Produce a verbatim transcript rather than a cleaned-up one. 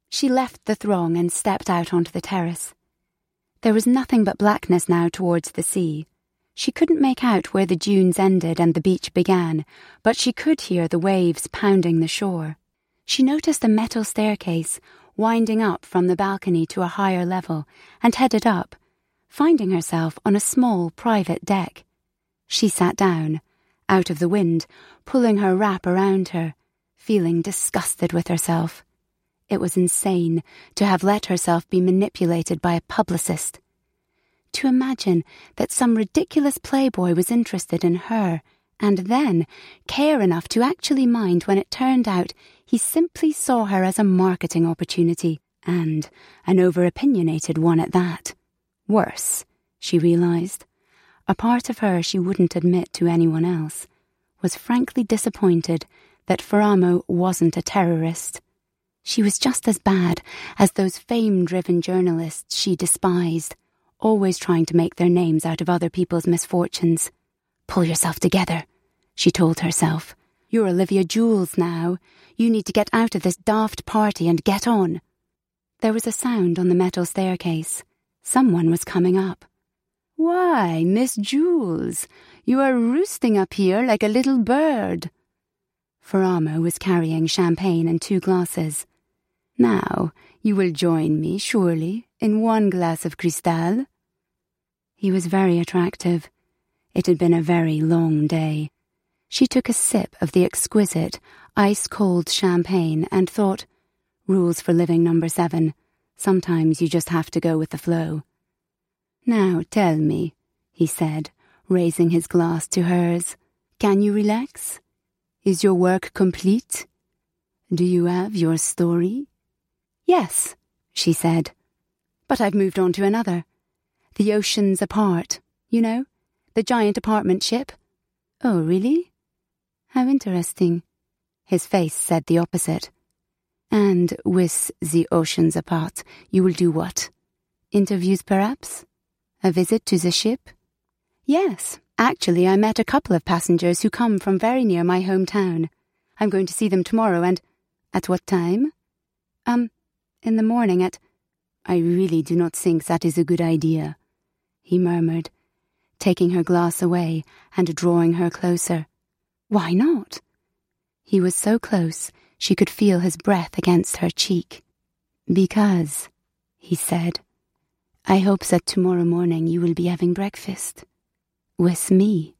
She left the throng and stepped out onto the terrace. There was nothing but blackness now towards the sea. She couldn't make out where the dunes ended and the beach began, but she could hear the waves pounding the shore. She noticed a metal staircase winding up from the balcony to a higher level and headed up, finding herself on a small private deck. She sat down, out of the wind, pulling her wrap around her, feeling disgusted with herself. It was insane to have let herself be manipulated by a publicist. To imagine that some ridiculous playboy was interested in her, and then care enough to actually mind when it turned out he simply saw her as a marketing opportunity, and an over-opinionated one at that. Worse, she realised, a part of her she wouldn't admit to anyone else, was frankly disappointed that Ferramo wasn't a terrorist. She was just as bad as those fame-driven journalists she despised, always trying to make their names out of other people's misfortunes. Pull yourself together, she told herself. You're Olivia Jewels now. You need to get out of this daft party and get on. There was a sound on the metal staircase. Someone was coming up. Why, Miss Jewels, you are roosting up here like a little bird. Ferramo was carrying champagne and two glasses. Now, you will join me, surely, in one glass of Cristal. He was very attractive. It had been a very long day. She took a sip of the exquisite, ice-cold champagne and thought, rules for living number seven. Sometimes you just have to go with the flow. Now tell me, he said, raising his glass to hers, can you relax? Is your work complete? Do you have your story? Yes, she said. But I've moved on to another. The Oceans Apart, you know, the giant apartment ship. Oh, really? How interesting. His face said the opposite. And with the Oceans Apart, you will do what? Interviews, perhaps? A visit to the ship? Yes, actually I met a couple of passengers who come from very near my hometown. I'm going to see them tomorrow and... At what time? Um, in the morning at... I really do not think that is a good idea, he murmured, taking her glass away and drawing her closer. Why not? He was so close she could feel his breath against her cheek. Because, he said, I hope that tomorrow morning you will be having breakfast. With me.